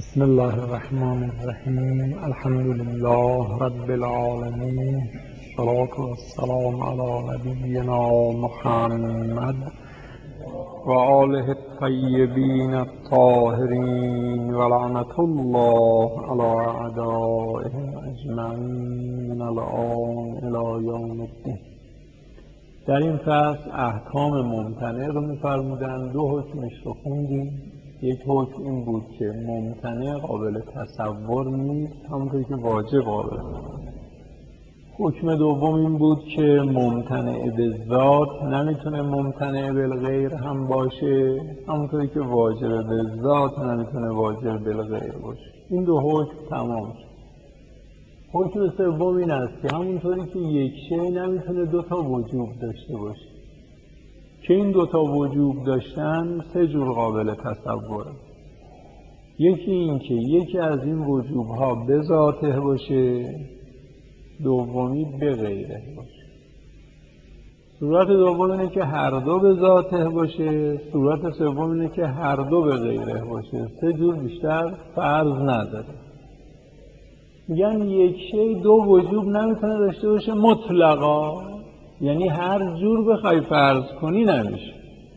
بسم الله الرحمن الرحیم. الحمد لله رب العالمین، الصلاة والسلام علی نبینا محمد و آله الطیبین الطاهرین و لعنة الله علی اعدائهم اجمعین من الآن الی یوم الدین. در این فصل احکام ممتنع رو می‌فرمودند. دو حکمش رو خوندیم. یک حکم این بود که ممتنع قابل تصور نیست، همونطور که واجب قابل. حکم دوم این بود که ممتنع به ذات نمیتونه ممتنع بالغیر هم باشه، همونطوری که واجب به ذات نمیتونه واجب بالغیر باشه. این دو حکم تمام شد. حکم سوم این است که همونطوری که یک شی نمیتونه دو تا وجوب داشته باشه، که این دوتا وجوب داشتن سه جور قابل تصوره. یکی این که یکی از این وجوب ها به ذاته باشه، دومی به غیره باشه. صورت دوم اینه که هر دو به ذاته باشه، صورت سوم اینه که هر دو به غیره باشه. سه جور بیشتر فرض نداره. میگن یک شی دو وجوب نمیتونه داشته باشه مطلقا، یعنی هر جور بخوای فرض کنی نمیشه،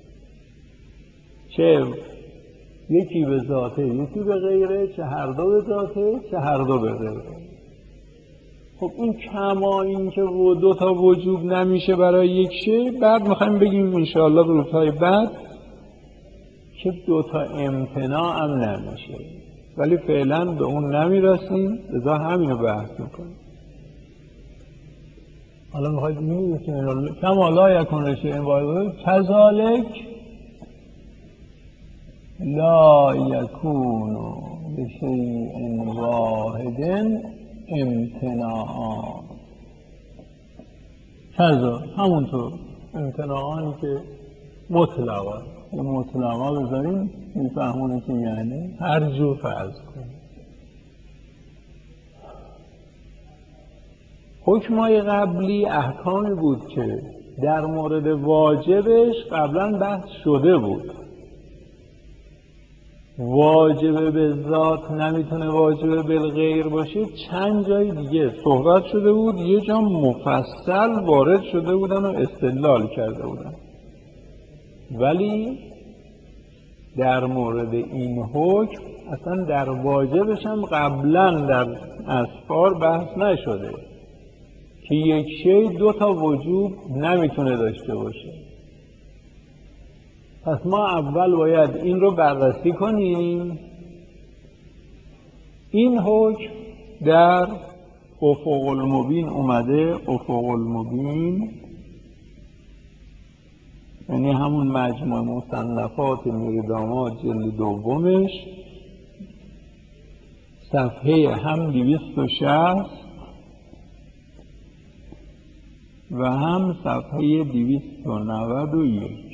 چه یکی به ذاته یکی به غیره، چه هر دو به ذاته چه هر دو به غیره. خب این کما این که دو تا وجوب نمیشه برای یک شی، بعد میخوایم بگیم انشاءالله به روزهای بعد که دو تا امتناع هم نمیشه، ولی فعلا به اون نمیرسیم، لذا همینو بحث میکنیم. حالا میخواید ببینید کما لا یکون شیء واحد کذالک لا یکون بشیء واحد امتناعا. کذا همونطور امتناعانی که مطلقا بذاریم میفهمونه که یعنی هر جور فرض کنیم. حکمای قبلی احکامی بود که در مورد واجبش قبلا بحث شده بود. واجب به ذات نمیتونه واجب بالغیر باشه، چند جای دیگه صحبت شده بود، یه جا مفصل وارد شده بودن و استدلال کرده بودن، ولی در مورد این حکم اصلا در واجبش هم قبلا در اسفار بحث نشده که یک شی دو تا وجوب نمیتونه داشته باشه. پس ما اول باید این رو بررسی کنیم. این حکم در افق المبین اومده. افق المبین یعنی همون مجموع مصنفات میرداماد جلد دومش، صفحه هم 260 و هم صفحه 291.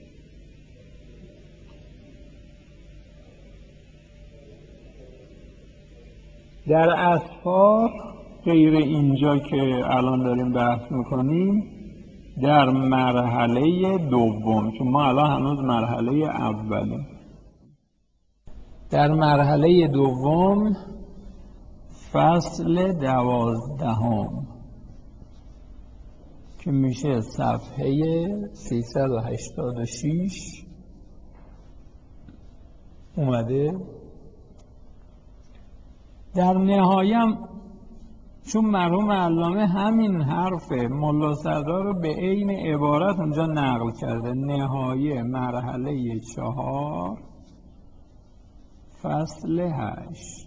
در اسفار غیر اینجا که الان داریم بحث میکنیم، در مرحله دوم، چون ما الان هنوز مرحله اولیم، در مرحله دوم فصل 12 که میشه صفحه 386 اومده. در نهایم چون مرحوم علامه همین حرف ملا صدرا رو به عین عبارت اونجا نقل کرده، نهایه مرحله 4 فصل 8.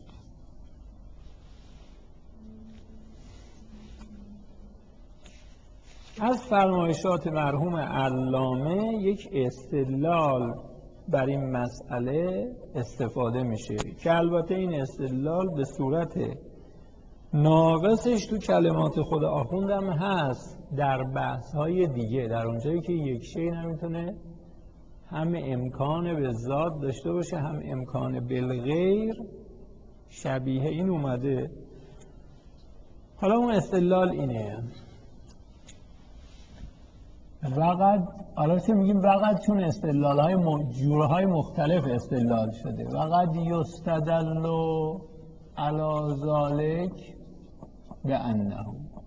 از فرمایشات مرحوم علامه یک استدلال بر این مسئله استفاده میشه که البته این استدلال به صورت ناقصش تو کلمات خود آخوندم هست در بحث‌های دیگه، در اونجایی که یک شی نمیتونه هم امکان به ذات داشته باشه هم امکان بالغیر، شبیه این اومده. حالا اون استدلال اینه: وقد حالا چه میگیم وقد؟ چون استدلال‌های جورهای مختلف استدلال شده. وقد یستدل علی ذلک بأنه.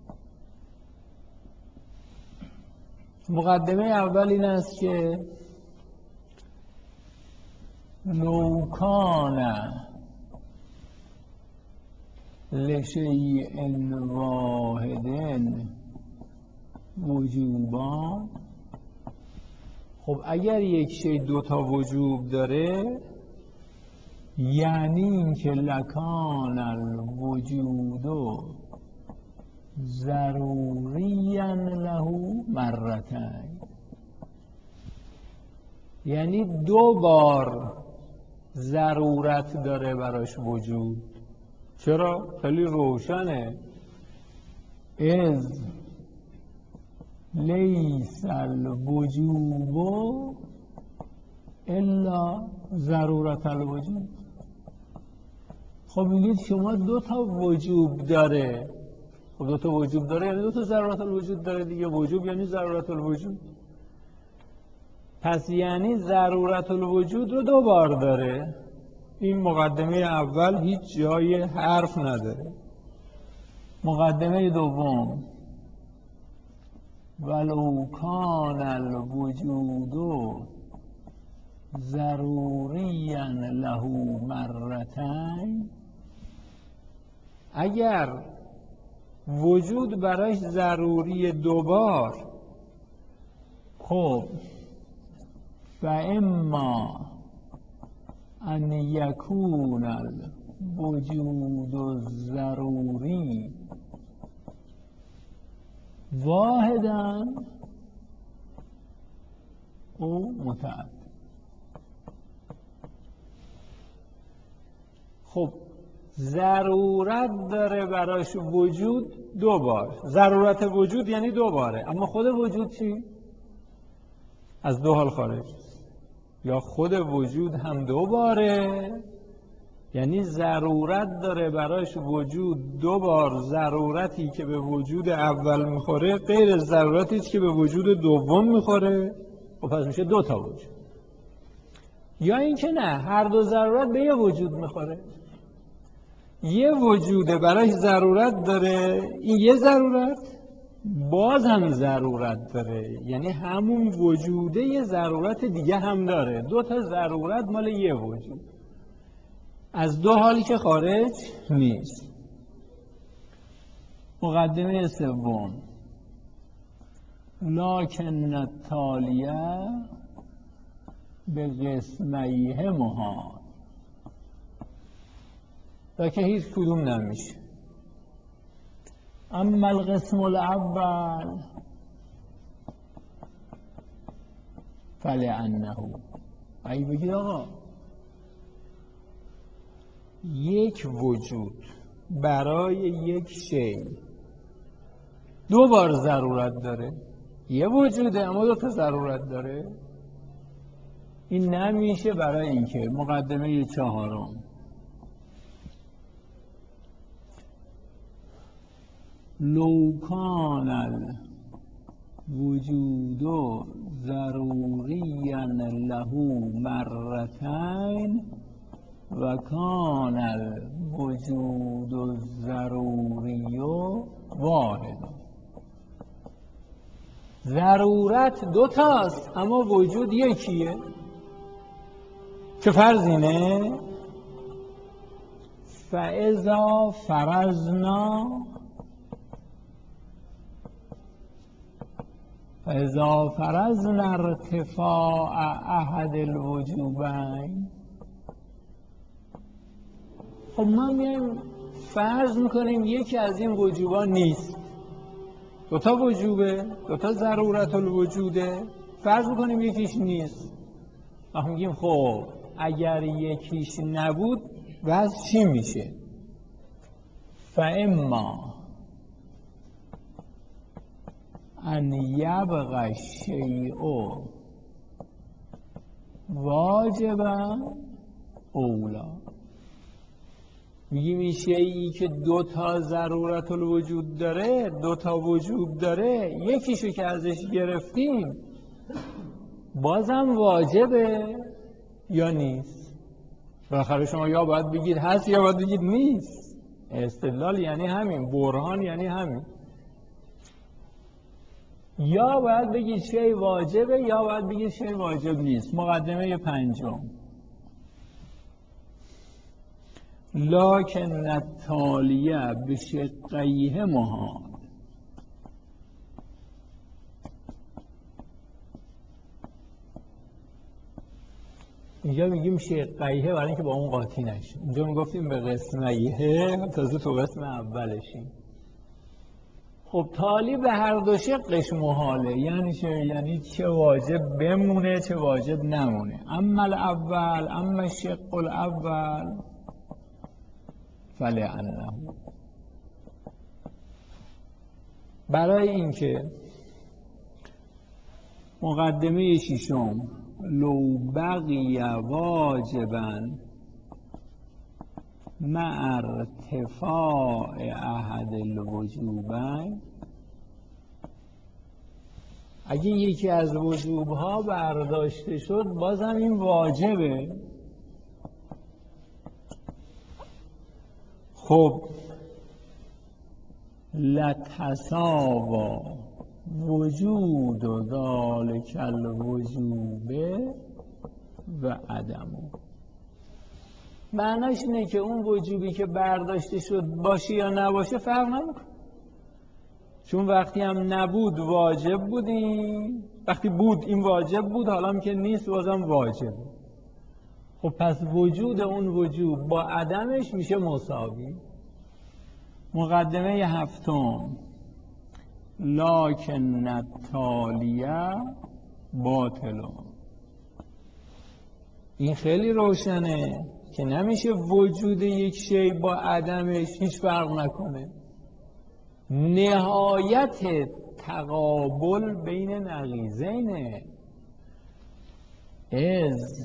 مقدمه اول این است که لو کان لشیء واحد وجوبان. خب اگر یک شی دوتا وجوب داره یعنی اینکه لکان الوجود ضروریا له مرتين، یعنی دو بار ضرورت داره براش وجود. چرا؟ خیلی روشنه. از لیس الوجوب الا ضرورت الوجود. خب میگید شما دو تا وجوب داره. خب دو تا وجوب داره یعنی دو تا ضرورت الوجود داره دیگه. وجوب یعنی ضرورت الوجود. پس یعنی ضرورت الوجود رو دو بار داره. این مقدمه اول هیچ جای حرف نداره. مقدمه دوم ولو کان الوجود ضروریا له مرتين. اگر وجود براش ضروری دوبار، خب فاما ان یکون الوجود الضروری واحدا او متعدد. خب ضرورت داره براش وجود دو بار. ضرورت وجود یعنی دو باره. اما خود وجود چی؟ از دو حال خارج. یا خود وجود هم دو باره، یعنی ضرورت داره براش وجود دو بار. ضرورتی که به وجود اول میخوره غیر ضرورتی که به وجود دوم میخوره. و پس میشه دو تا وجود. یا اینکه نه، هر دو ضرورت به یه وجود میخوره. یه وجوده براش ضرورت داره، این یه ضرورت باز هم ضرورت داره، یعنی همون وجوده یه ضرورت دیگه هم داره. دو تا ضرورت مال یه وجود، از دو حالی که خارج نیست. مقدمه سوم لکن التالیه به قسمیه محال. که هیچ کدوم نمیشه. اما القسم الاول فلانه. اگه بگید آقا یک وجود برای یک شی دو بار ضرورت داره، یه وجوده اما دو تا ضرورت داره، این نمیشه. برای اینکه مقدمه چهارم لو کان الوجود ضروریا له مرتين و کان الوجود الضروری واحد. ضرورت دو تاست اما وجود یکیه. چه فرض اینه؟ فاذا فرضنا ارتفاع احد الوجوبین. خب ما میایم فرض میکنیم یکی از این وجوبا نیست. دوتا وجوبه، دوتا ضرورت الوجوده، فرض میکنیم یکیش نیست. ما میگیم خب اگر یکیش نبود وضع چی میشه؟ فاما ان یبقى الشیء واجبا اولا. میگیم این شیئی که دو تا ضرورت الوجود داره، دو تا وجوب داره، یکیشو که ازش گرفتیم بازم واجبه یا نیست؟ بالاخره شما یا باید بگید هست یا باید بگید نیست. استدلال یعنی همین، برهان یعنی همین. یا باید بگید شی واجبه یا باید بگید شی واجب نیست. مقدمه پنجم، لکن التالیه بشقیه محال. اینجا میگیم شقیه برای اینکه با اون قاطی نشیم. اینجا میگفتیم به قسمیه، تازه تو قسم اولشیم. خب تالی به هر دو شقش محاله. یعنی چه؟ یعنی چه واجب بمونه چه واجب نمونه. اما الاول، اما شق الاول فلعنه. برای اینکه مقدمه ششم لو بقی واجبا مع ارتفاع احد الوجوبین، اگه یکی از وجوبها برداشته شد بازم این واجبه. خب لتساوا وجود و ذالک الوجوب و عدمه. معناش اینه که اون وجوبی که برداشته شد باشه یا نباشه فرق نمیکنه، چون وقتی هم نبود واجب بودیم، وقتی بود این واجب بود، حالا که نیست بازم واجب. خب پس وجود اون وجوب با عدمش میشه مساوی. مقدمه هفتم لکن التالیه باطل. این خیلی روشنه که نمیشه وجود یک شی با عدمش هیچ فرق نکنه. نهایت تقابل بین نقیضینه. از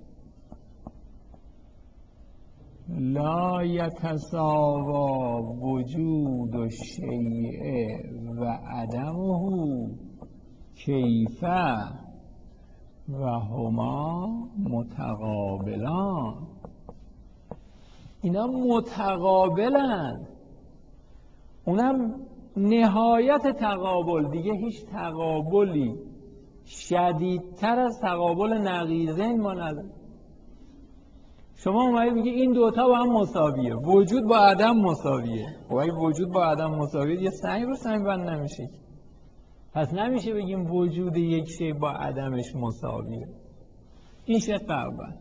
لا یتساوا وجود الشیء و عدمه کیفه و هما متقابلان. اینا متقابلن، اونم نهایت تقابل. دیگه هیچ تقابلی شدیدتر از تقابل نقیضین ما نداریم. شما اومدید میگه این دوتا با هم مساویه، وجود با عدم مساویه. خب اگه وجود با عدم مساویه یه سنگ رو سنگ بند نمیشه، پس نمیشه بگیم وجود یک شی با عدمش مساویه. این شق اول.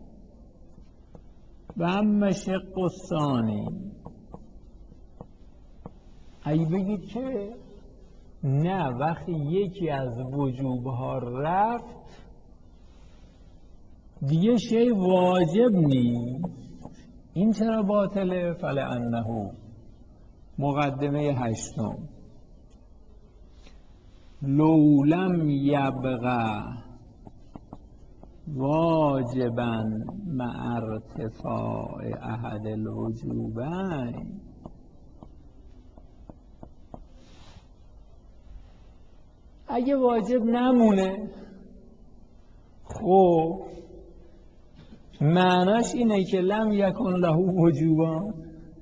و اما شق الثانی، اگه بگید که نه وقتی یکی از وجوبها رفت دیگه شی واجب نیست، این چرا باطله؟ فلعنه. مقدمه هشتم لو لم یبقى واجبا مع ارتفاع احد الوجوبین، اگه واجب نمونه خب معناش اینه که لم یکن له وجوبان.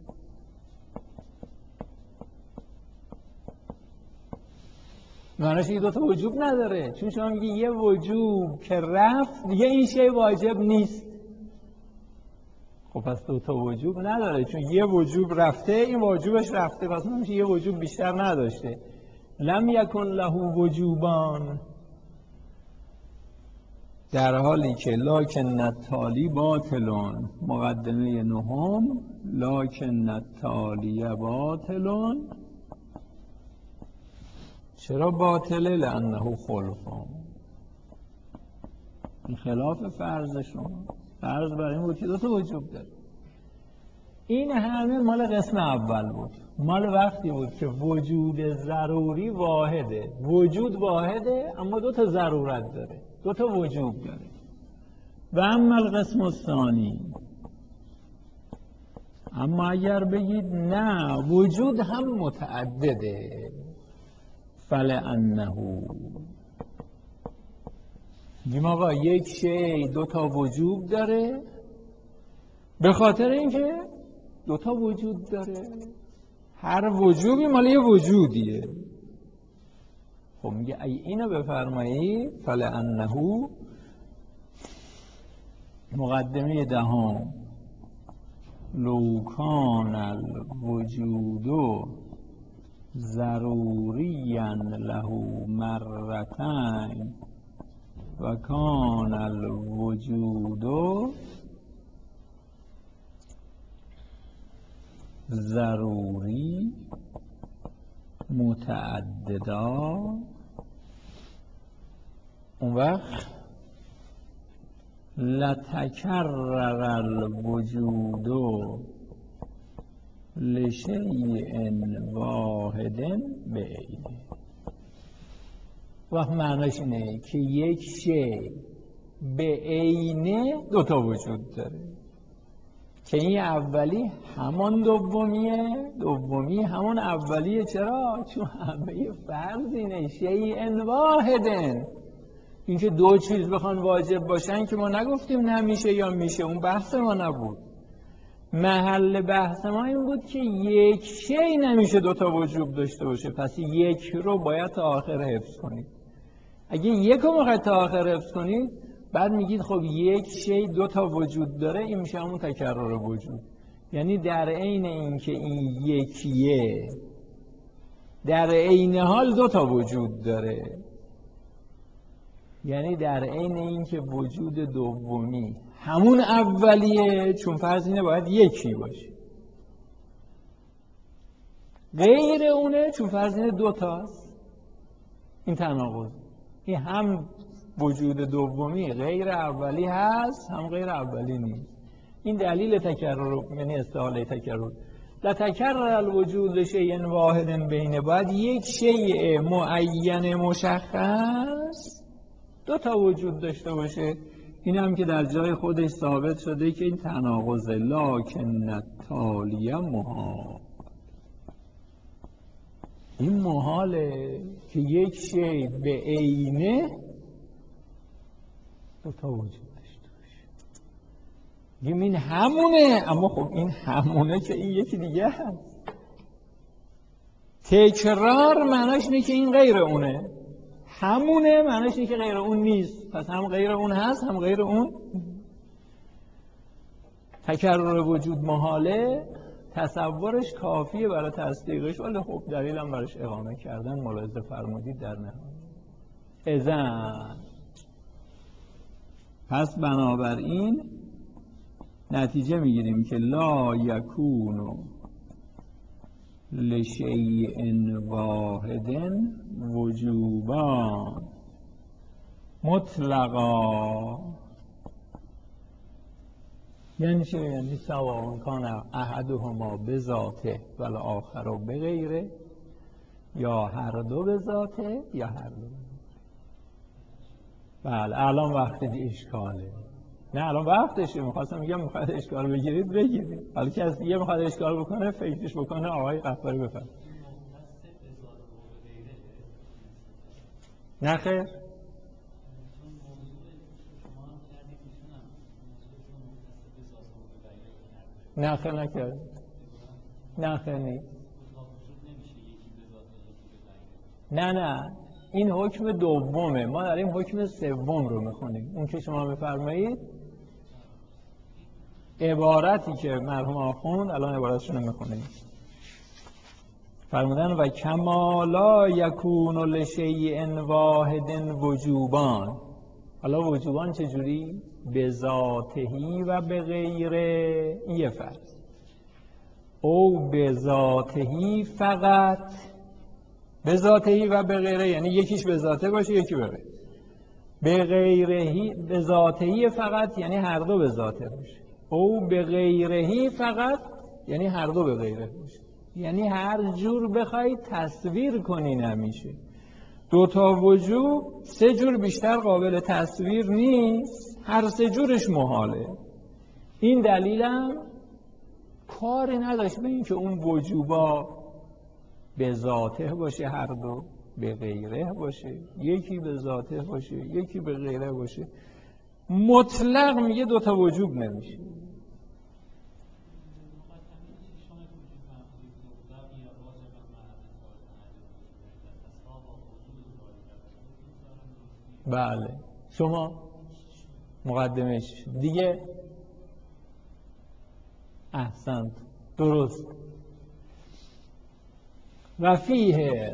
معناش این دوتا وجوب نداره، چون شما میگی یه وجوب که رفت دیگه این شی واجب نیست. خب پس دوتا وجوب نداره، چون یه وجوب رفته این واجبش رفته، پس نمیشه یه وجوب بیشتر نداشته. لم یکن له وجوبان، در حالی که لکن التالی باطلون. مقدمه نهم لکن التالی باطلون. چرا باطله؟ لانه خلفان، این خلاف فرض شما. فرض برای این بود که دو تا وجوب داره. این همه مال قسم اول بود، مال وقتی بود که وجود ضروری واحده. وجود واحده اما دو تا ضرورت داره، دو تا وجوب داره. و اما القسم الثانی، اما اگر بگید نه وجود هم متعدده، فلانه، میگیم آقا یک شی دو تا وجود داره به خاطر اینکه دو تا وجود داره، هر وجودی مال یه وجودیه. خب میگه ای اینو بفرمایی، فلانه مقدمه دهم، لو کان الوجود ضروریا له مرتين و کان الوجود ضروری متعددا، اون وقت لتکرر الوجود لشیء واحد بعینه. وقت معناش اینه که یک شی به عینه دوتا وجود داره، که این اولی همان دومیه، دومی همون اولیه. چرا؟ چون همه فرض اینه شیء واحدن، اینکه دو چیز بخوان واجب باشن که ما نگفتیم نمیشه یا میشه، اون بحث ما نبود. محل بحث ما این بود که یک شی نمیشه دوتا وجود داشته باشه، پس یک رو باید تا آخر حفظ کنید. اگه یک رو میخواید تا آخر حفظ کنید، بعد میگید خب یک شی دوتا وجود داره، این میشه همون تکرر وجود. یعنی در عین اینکه این یکیه، در عین حال دوتا وجود داره. یعنی در عین اینکه وجود دومی همون اولیه، چون فرض اینه باید یکی باشه، غیر اونه چون فرض اینه دوتاست. این تناقض، این هم وجود دومی غیر اولی هست، هم غیر اولی نیست. این دلیل تکرر، یعنی استحاله تکرر. لتکرر الوجود لشیء واحد بینه، باید یک شیء معین مشخص دو تا وجود داشته باشه. این هم که در جای خودش ثابت شده که این تناقض، لکن التالیه محال، این محاله که یک شی به عینه دو تا وجود داشته باشه. این همونه، اما خب این همونه که این یکی دیگه هست. تکرار معناش اینه که این غیر اونه، همونه معناش اینه که غیر اون نیست، پس هم غیر اون هست هم غیر اون. تکرر وجود محاله، تصورش کافیه برای تصدیقش، ولی خب دلیلم براش اقامه کردن ملاحظه فرمودید در نهایت. اذن پس بنابراین نتیجه میگیریم که لا یکون لشیء واحد وجوبان مطلقا. یعنی چه؟ یعنی سواء کان احدهما بذاته و الاخر بغیره، یا هر دو بذاته یا هر دو. بله الان وقت اشکاله. نه الان وقتشه، میخواستم میگم میخواید اشکال بگیرید بگیرید، حالا که از دیگه میخواد اشکال بکنه فکرش بکنه. آقای غفاری بفرم. نه خیر، نه خیر نکرد، نه خیر نیست، نه این حکم دومه، ما داریم حکم سوم رو میخونیم. اون که شما بفرمایید عبارتی که مرحوم آخوند الان عبارتشون رو میخونیم، فرمودن و کما لا یکون لشیء واحد وجوبان. حالا وجوبان چجوری؟ به ذاتهی و به غیره، این یه فرض. او به ذاتهی فقط، به ذاتهی و به غیره یعنی یکیش به ذاته باشه یکی به غیره. به غیرهی، به ذاتهی فقط یعنی هر دو به ذاته باشه. او به غیرهی فقط یعنی هر دو به غیره باشه. یعنی هر جور بخوای تصویر کنی نمیشه. دو تا وجود سه جور بیشتر قابل تصویر نیست، هر سه جورش محاله. این دلیلم کاری نداشت به این که اون وجوبا به ذاته باشه، هر دو به غیره باشه، یکی به ذاته باشه یکی به غیره باشه. مطلق میگه دوتا وجوب نمیشه. بله شما مقدمش دیگه احسنت درست. و فیه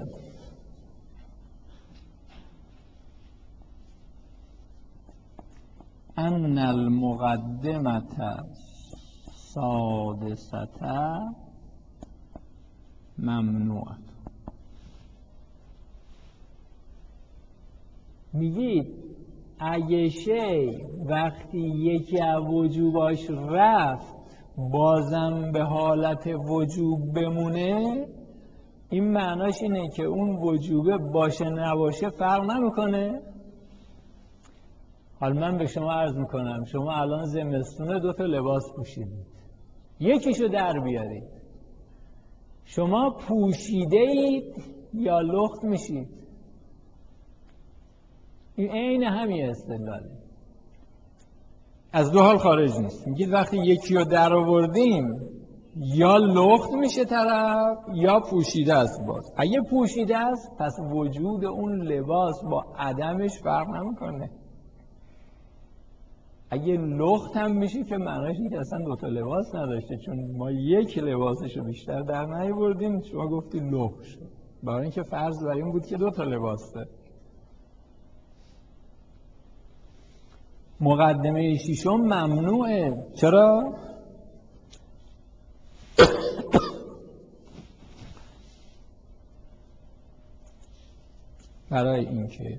ان المقدمة سادسة ممنوعه. میگید اگه شی وقتی یکی از وجوباش رفت بازم به حالت وجوب بمونه، این معناش اینه که اون وجوبه باشه نباشه فرق نمیکنه. حالا من به شما عرض میکنم شما الان زمستونه 2 تا لباس پوشیدید، یکیشو در بیارید، شما پوشیده اید یا لخت میشید؟ این عین همین استدلاله، از 2 حال خارج نیست. میگید وقتی یکی رو در آوردیم یا لخت میشه طرف یا پوشیده است. باز اگه پوشیده است پس وجود اون لباس با عدمش فرق نمیکنه. اگه لخت هم میشه که معناش اینه که اصلا 2 تا لباس نداشته، چون ما یک لباسشو بیشتر در نیاوردیم شما گفتی لخت شد، برای اینکه فرض بر این بود که 2 تا لباس داره. مقدمه ششم ممنوعه. چرا؟ برای اینکه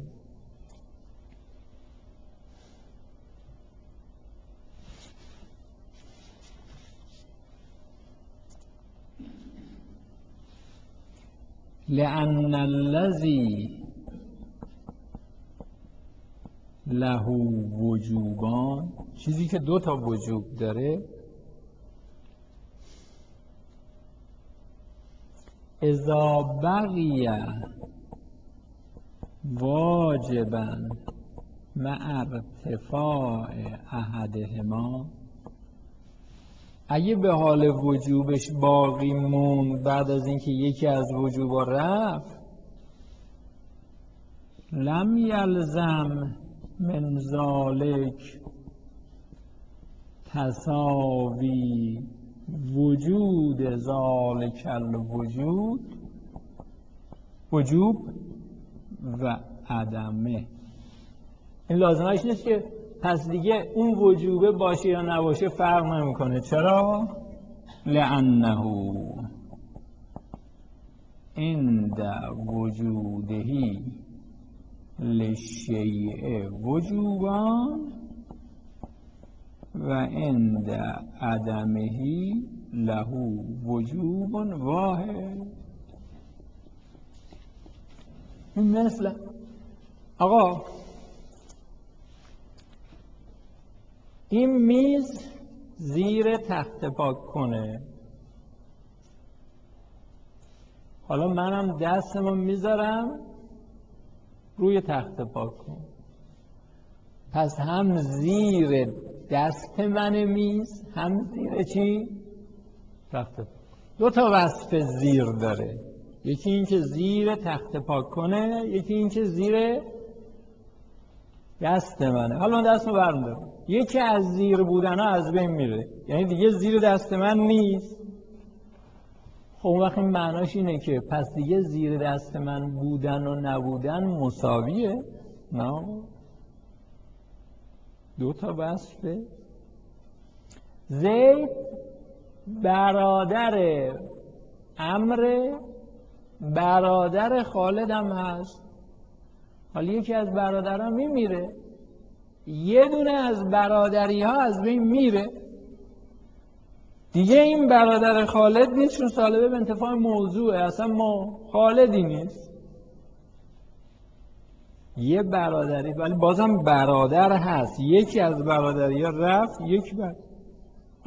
لأن الذی له وجوبان، چیزی که 2 تا وجوب داره، اذا بقی واجبا مع ارتفاع احدهما، اگه به حال وجوبش باقی موند بعد از اینکه یکی از وجوبا رفت، لم یلزم من ذالک تساوی وجود ذالک الوجود وجوب و عدمه. این لازمش نیست که پس دیگه اون وجوبه باشه یا نباشه فرق نمیکنه. چرا؟ لأنه عند وجوده للشیء وجوبان و عند عدمه له وجوب واحد. این مثل آقا این میز زیر تخت پاک کنه، حالا منم دستمو میذارم روی تخت پاک کن، پس هم زیر دست من میز هم زیر چی؟ تخت پاک. 2 تا وصف زیر داره، یکی این که زیر تخت پاک کنه، یکی این که زیر دست منه. حالا من دستمو برمی‌دارم، یکی از زیر بودن ها از بین میره، یعنی دیگه زیر دست من نیست. خب اون وقت این معناش اینه که پس دیگه زیر دست من بودن و نبودن مساویه؟ نه، 2 تا وصفه. زید برادر عمرو، برادر خالدم هست. حالا یکی از برادرها میمیره، یه دونه از برادری ها از بین میره، دیگه این برادر خالد نیست، چون سالبه به انتفاع موضوعه، اصلا ما خالدی نیست. یه برادری ولی بازم برادر هست، یکی از برادری ها رفت، یک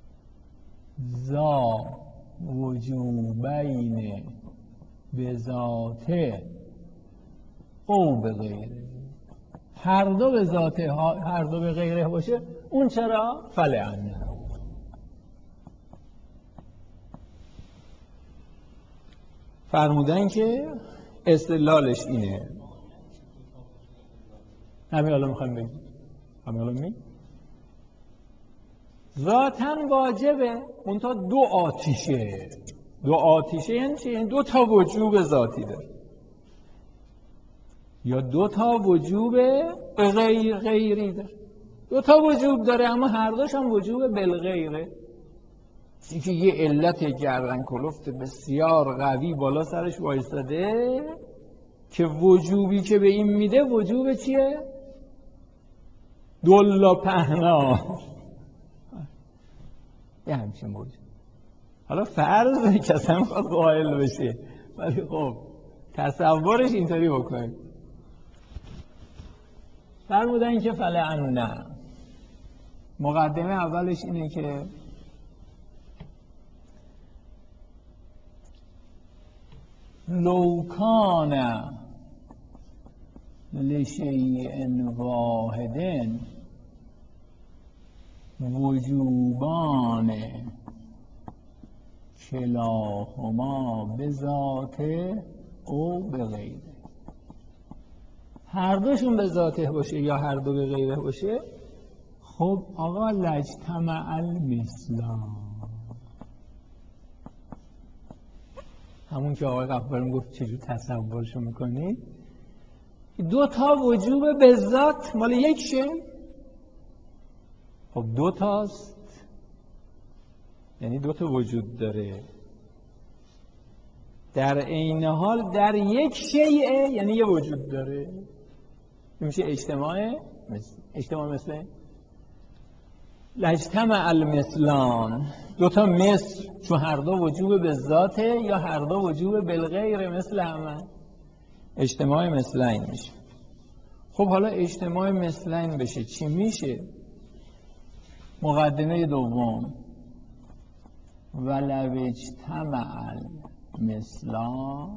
ذا وجوبین به ذاته او به غیره، هر دو به ذاته هر دو به غیره باشه، اون چرا؟ فلعنه. فرمودن که استدلالش اینه، همین حالا میخوایم بگیم، همین حالا میگیم ذاتاً واجبه، اون تا دو آتیشه. دو آتیشه یعنی چی؟ یعنی دو تا وجوب ذاتی داره یا دو تا وجوب غیری داره. دو تا وجوب داره اما هر دوش هم وجوب بالغیره. این که یه علت گردن کلفت بسیار قوی بالا سرش وایستاده که وجوبی که به این میده وجوب چیه؟ دلا پهنا، یه همچین وجود. حالا فرض کسی میخواد قائل بشه، ولی خب تصورش اینطوری بکنید. فرمودن که فلعنه، مقدمه اولش اینه که لو کان لشیء واحد وجوبان کلاهما بذاته او به غیره، هر دوشون به ذاته باشه یا هر دو به غیره باشه، خب آقا لجتمع المثلان، همون که آقای غفاری گفت چجور تصورشو میکنید، دو تا وجوب به ذات مال یک شه، خب دو تاست یعنی دو تا وجود داره، در عین حال در یک شیء یعنی یه وجود داره، میشه اجتماع مثل لجتمع المثلان، دو تا مثل، چون هر دو وجوب به ذاته یا هر دو وجوب بالغیر مثل همه، اجتماع مثلین میشه. خب حالا اجتماع مثلین بشه چی میشه؟ مقدمه دوم ولو اجتمع المثلان،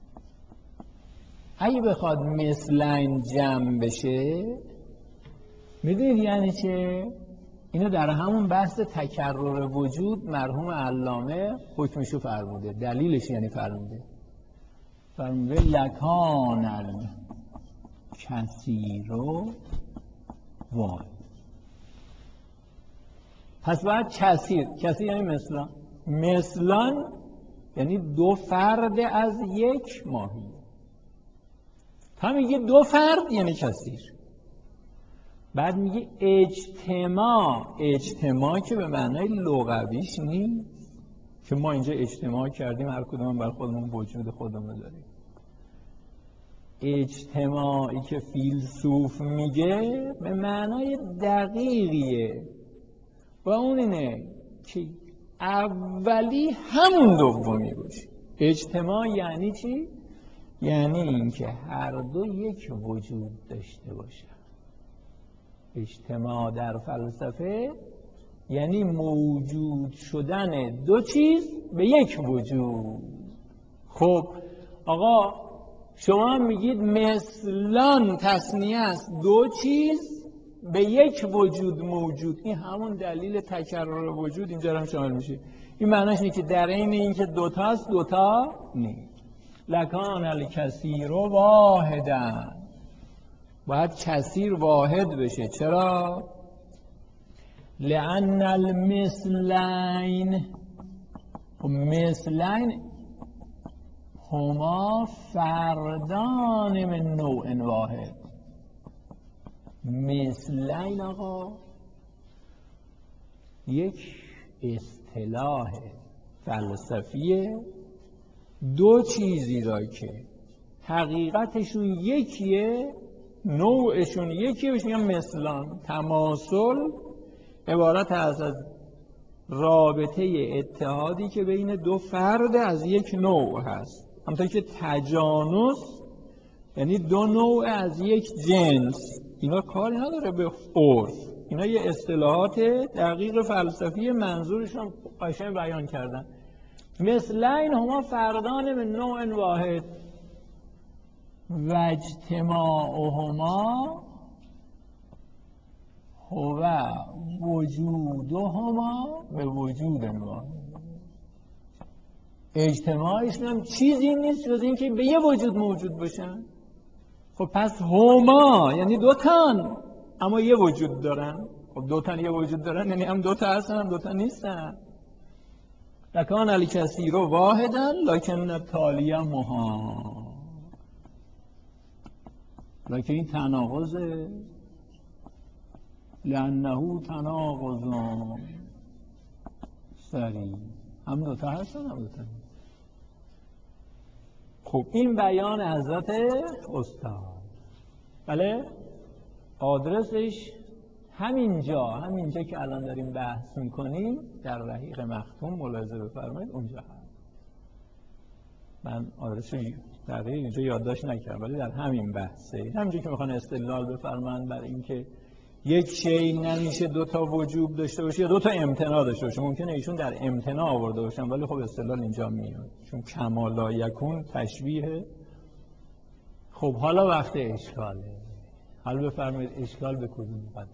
اگه بخواد مثلین جمع بشه، میدونید یعنی چه؟ اینو در همون بحث تکرر وجود مرحوم علامه حکمشو فرموده، دلیلش یعنی فرموده لکان الکثیر واحد، پس باید کثیر یعنی مثلان یعنی دو فرد از یک ماهی، تا میگه دو فرد یعنی کثیر. بعد میگه اجتماع که به معنای لغویش نیست که ما اینجا اجتماع کردیم هر کدوم بر خودمون وجود خودمون داریم، اجتماعی که فیلسوف میگه به معنای دقیقیه و اون اینه که اولی همون دومی باشه. اجتماع یعنی چی؟ یعنی اینکه هر دو یک وجود داشته باشه. اجتماع در فلسفه یعنی موجود شدن دو چیز به یک وجود. خب آقا شما میگید مثلان تثنیه است، دو چیز به یک وجود موجود، این همون دلیل تکرر وجود اینجا هم شامل میشه. این معنیش اینه که در این اینکه دوتاست دوتا نیست. لکان الکثیر واحدا، باید کثیر واحد بشه. چرا؟ لأن المثلین، مثلین هما فردان من نوع واحد. مثلین آقا یک اصطلاح فلسفیه، دو چیزی را که حقیقتشون یکیه، نوعشون یکیه، بهش میگن مثلان. تماثل عبارت از رابطه اتحادی که بین دو فرد از یک نوع هست، همونطور که تجانس یعنی دو نوع از یک جنس، اینا کاری نداره به عرف، اینا یه اصطلاحات دقیق فلسفی، منظورشون قشنگ بیان کردن. مثلین هما فردان من نوع واحد و اجتماعهما هو وجودهما به وجود واحد. اجتماعشون هم چیزی نیست جز این که به یه وجود موجود باشن. خب پس هما یعنی دوتان اما یه وجود دارن. خب دوتان یه وجود دارن یعنی هم دوتا هستن هم دوتا نیستن. لکان الکثیر واحدا لکن التالی مها. لکن این تناقضه، لانه تناقض سریع. هم دوتا هستن هم دوتا نیستن. خب این بیان حضرت استاد، بله آدرسش همینجا که الان داریم بحث میکنیم در رحیق مختوم، ملاحظه بفرمایید اونجا هست. من آدرسش دقیق اینجا یادداشت نکردم ولی در همین بحثه، همینجا که میخوان استدلال بفرمایند بر اینکه یک شی نمیشه دوتا وجود داشته باشه یا دوتا امتناع داشته باشه. ممکنه ایشون در امتناع آورده باشن ولی خب استدلال اینجا میاد چون کمال لا یکون تشبیه. خب حالا وقت اشکاله. حالا بفرمایید اشکال به کدوم قد؟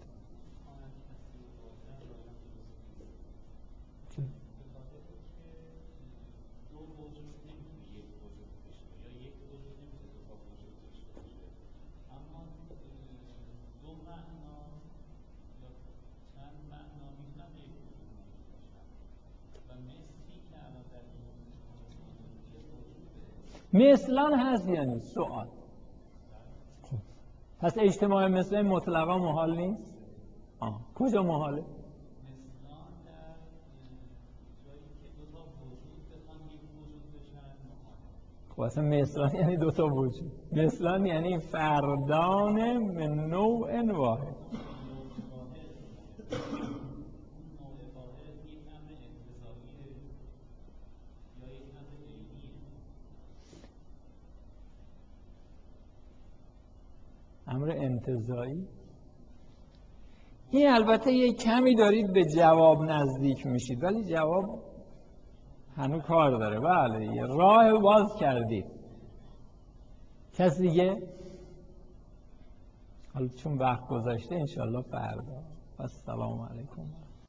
مثلان هست یعنی سوال. پس اجتماع مثل مطلقا محال نیست؟ کجا محاله؟ مثلان در جایی که دوتا وجود بخوان یک وجود بشن محاله. خب اصلا مثلان یعنی دوتا وجود. مثلان یعنی فردان من نوع واحد. امر انتزاعی. این البته یه کمی دارید به جواب نزدیک میشید ولی جواب هنوز کار داره. بله یه راه باز کردید. کسی دیگه؟ حالا چون وقت گذشته انشالله فردا. السلام علیکم.